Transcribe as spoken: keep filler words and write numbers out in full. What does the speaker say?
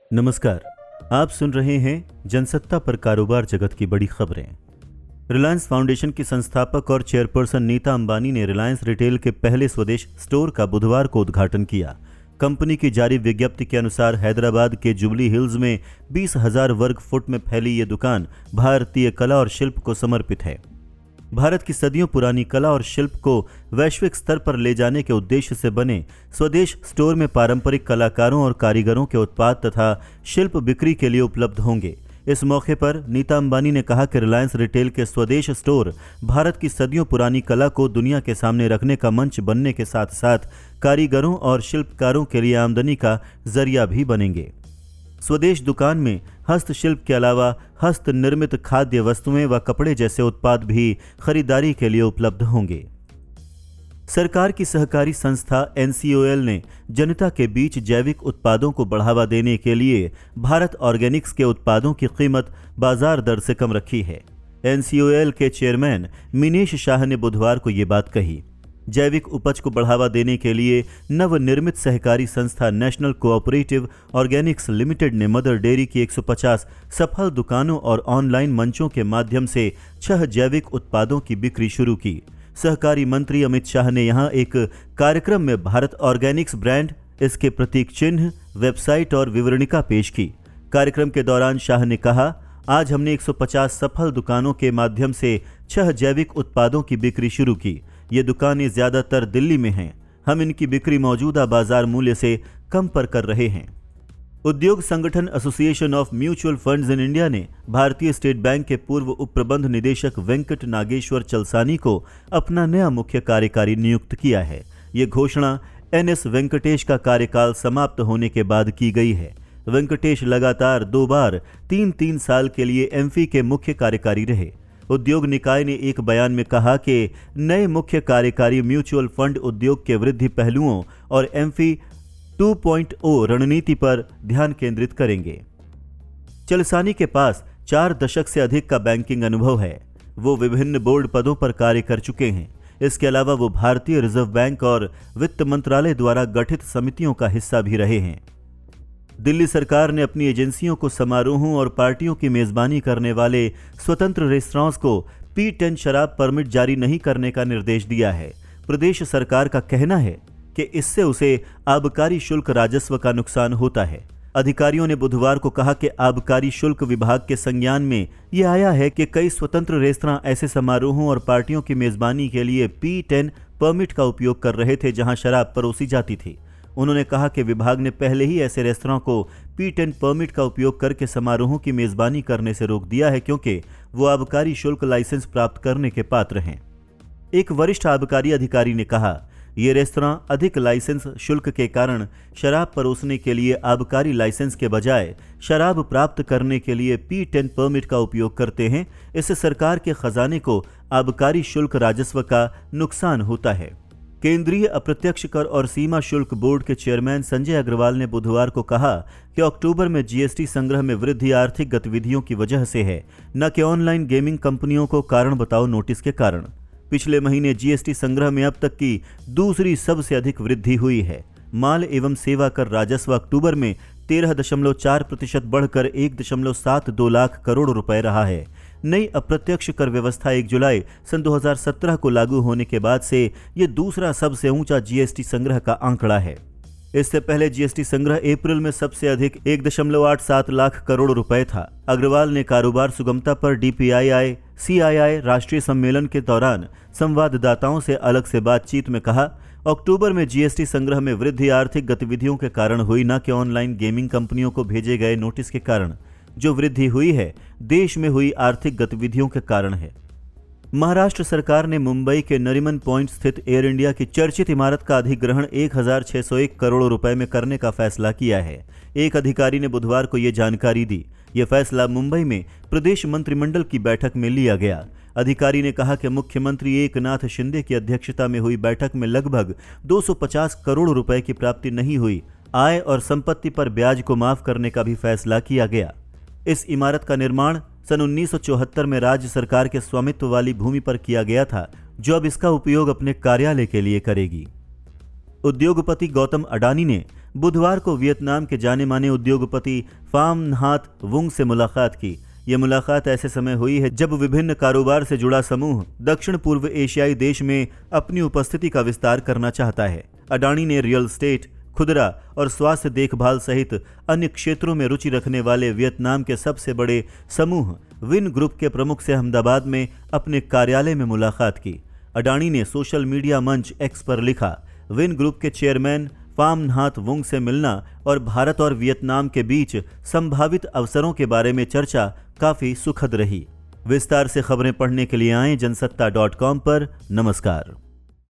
नमस्कार, आप सुन रहे हैं जनसत्ता पर कारोबार जगत की बड़ी खबरें। रिलायंस फाउंडेशन की संस्थापक और चेयरपर्सन नीता अंबानी ने रिलायंस रिटेल के पहले स्वदेश स्टोर का बुधवार को उद्घाटन किया। कंपनी की जारी विज्ञप्ति के अनुसार हैदराबाद के जुबली हिल्स में बीस हजार वर्ग फुट में फैली ये दुकान भारतीय कला और शिल्प को समर्पित है। भारत की सदियों पुरानी कला और शिल्प को वैश्विक स्तर पर ले जाने के उद्देश्य से बने स्वदेश स्टोर में पारंपरिक कलाकारों और कारीगरों के उत्पाद तथा शिल्प बिक्री के लिए उपलब्ध होंगे। इस मौके पर नीता अंबानी ने कहा कि रिलायंस रिटेल के स्वदेश स्टोर भारत की सदियों पुरानी कला को दुनिया के सामने रखने का मंच बनने के साथ साथ कारीगरों और शिल्पकारों के लिए आमदनी का जरिया भी बनेंगे। स्वदेश दुकान में हस्तशिल्प के अलावा हस्त निर्मित खाद्य वस्तुएं व कपड़े जैसे उत्पाद भी खरीदारी के लिए उपलब्ध होंगे। सरकार की सहकारी संस्था एन सी ओ एल ने जनता के बीच जैविक उत्पादों को बढ़ावा देने के लिए भारत ऑर्गेनिक्स के उत्पादों की कीमत बाजार दर से कम रखी है। एन सी ओ एल के चेयरमैन मिनेश शाह ने बुधवार को ये बात कही। जैविक उपज को बढ़ावा देने के लिए नवनिर्मित सहकारी संस्था नेशनल कोऑपरेटिव ऑर्गेनिक्स लिमिटेड ने मदर डेयरी की एक सौ पचास सफल दुकानों और ऑनलाइन मंचों के माध्यम से छह जैविक उत्पादों की बिक्री शुरू की। सहकारी मंत्री अमित शाह ने यहां एक कार्यक्रम में भारत ऑर्गेनिक्स ब्रांड, इसके प्रतीक चिन्ह, वेबसाइट और विवरणिका पेश की। कार्यक्रम के दौरान शाह ने कहा, आज हमने एक सौ पचास सफल दुकानों के माध्यम से छह जैविक उत्पादों की बिक्री शुरू की। ये दुकानें ज्यादातर दिल्ली में हैं। हम इनकी बिक्री मौजूदा बाजार मूल्य से कम पर कर रहे हैं। उद्योग संगठन Association of Mutual Funds in India ने भारतीय स्टेट बैंक के पूर्व उप प्रबंध निदेशक वेंकट नागेश्वर चलसानी को अपना नया मुख्य कार्यकारी नियुक्त किया है। ये घोषणा एन एस वेंकटेश का कार्यकाल समाप्त होने के बाद की गई है। वेंकटेश लगातार दो बार तीन तीन साल के लिए एमफी के मुख्य कार्यकारी रहे। उद्योग निकाय ने एक बयान में कहा कि नए मुख्य कार्यकारी म्यूचुअल फंड उद्योग के वृद्धि पहलुओं और एमफी टू पॉइंट ओ रणनीति पर ध्यान केंद्रित करेंगे। चलसानी के पास चार दशक से अधिक का बैंकिंग अनुभव है। वो विभिन्न बोर्ड पदों पर कार्य कर चुके हैं। इसके अलावा वो भारतीय रिजर्व बैंक और वित्त मंत्रालय द्वारा गठित समितियों का हिस्सा भी रहे हैं। दिल्ली सरकार ने अपनी एजेंसियों को समारोहों और पार्टियों की मेजबानी करने वाले स्वतंत्र रेस्तरां को पी टेन शराब परमिट जारी नहीं करने का निर्देश दिया है। प्रदेश सरकार का कहना है कि इससे उसे आबकारी शुल्क राजस्व का नुकसान होता है। अधिकारियों ने बुधवार को कहा कि आबकारी शुल्क विभाग के संज्ञान में यह आया है कि कई स्वतंत्र रेस्तरां ऐसे समारोहों और पार्टियों की मेजबानी के लिए पी टेन परमिट का उपयोग कर रहे थे जहां शराब परोसी जाती थी। उन्होंने कहा कि विभाग ने पहले ही ऐसे रेस्तरां को पी टेन परमिट का उपयोग करके समारोहों की मेजबानी करने से रोक दिया है क्योंकि वो आबकारी शुल्क लाइसेंस प्राप्त करने के पात्र हैं। एक वरिष्ठ आबकारी अधिकारी ने कहा, ये रेस्तरां अधिक लाइसेंस शुल्क के कारण शराब परोसने के लिए आबकारी लाइसेंस के बजाय शराब प्राप्त करने के लिए पी टेन परमिट का उपयोग करते हैं। इससे सरकार के खजाने को आबकारी शुल्क राजस्व का नुकसान होता है। केंद्रीय अप्रत्यक्ष कर और सीमा शुल्क बोर्ड के चेयरमैन संजय अग्रवाल ने बुधवार को कहा कि अक्टूबर में जीएसटी संग्रह में वृद्धि आर्थिक गतिविधियों की वजह से है, न कि ऑनलाइन गेमिंग कंपनियों को कारण बताओ नोटिस के कारण। पिछले महीने जीएसटी संग्रह में अब तक की दूसरी सबसे अधिक वृद्धि हुई है। माल एवं सेवा कर राजस्व अक्टूबर में तेरह दशमलव चार प्रतिशत बढ़कर एक दशमलव सात दो लाख करोड़ रुपए रहा है। नई अप्रत्यक्ष कर व्यवस्था एक जुलाई सन दो हज़ार सत्रह को लागू होने के बाद से ये दूसरा सबसे ऊंचा जीएसटी संग्रह का आंकड़ा है। इससे पहले जीएसटी संग्रह अप्रैल में सबसे अधिक एक दशमलव आठ सात लाख करोड़ रुपए था। अग्रवाल ने कारोबार सुगमता पर डी पी आई आई सी आई आई राष्ट्रीय सम्मेलन के दौरान संवाददाताओं से अलग से बातचीत में कहा, अक्टूबर में जीएसटी संग्रह में वृद्धि आर्थिक गतिविधियों के कारण हुई, न कि ऑनलाइन गेमिंग कंपनियों को भेजे गए नोटिस के कारण। जो वृद्धि हुई है देश में हुई आर्थिक गतिविधियों के कारण है। महाराष्ट्र सरकार ने मुंबई के नरीमन पॉइंट स्थित एयर इंडिया की चर्चित इमारत का अधिग्रहण एक हज़ार छह सौ एक करोड़ रुपए में करने का फैसला किया है। एक अधिकारी ने बुधवार को यह जानकारी दी। यह फैसला मुंबई में प्रदेश मंत्रिमंडल की बैठक में लिया गया। अधिकारी ने कहा कि मुख्यमंत्री एकनाथ शिंदे की अध्यक्षता में हुई बैठक में लगभग दो सौ पचास करोड़ रुपए की प्राप्ति नहीं हुई। आय और संपत्ति पर ब्याज को माफ करने का भी फैसला किया गया। इस इमारत का निर्माण सन उन्नीस सौ चौहत्तर में राज्य सरकार के स्वामित्व वाली भूमि पर किया गया था, जो अब इसका उपयोग अपने कार्यालय के लिए करेगी। उद्योगपति गौतम अडानी ने बुधवार को वियतनाम के जाने माने उद्योगपति फाम नहात वुंग से मुलाकात की। ये मुलाकात ऐसे समय हुई है जब विभिन्न कारोबार से जुड़ा समूह दक्षिण पूर्व एशियाई देश में अपनी उपस्थिति का विस्तार करना चाहता है। अडानी ने रियल एस्टेट, खुदरा और स्वास्थ्य देखभाल सहित अन्य क्षेत्रों में रुचि रखने वाले वियतनाम के सबसे बड़े समूह विन ग्रुप के प्रमुख से अहमदाबाद में अपने कार्यालय में मुलाकात की। अडानी ने सोशल मीडिया मंच एक्स पर लिखा, विन ग्रुप के चेयरमैन फाम नहात वुंग से मिलना और भारत और वियतनाम के बीच संभावित अवसरों के बारे में चर्चा काफी सुखद रही। विस्तार से खबरें पढ़ने के लिए आएं जनसत्ता डॉट कॉम पर। नमस्कार।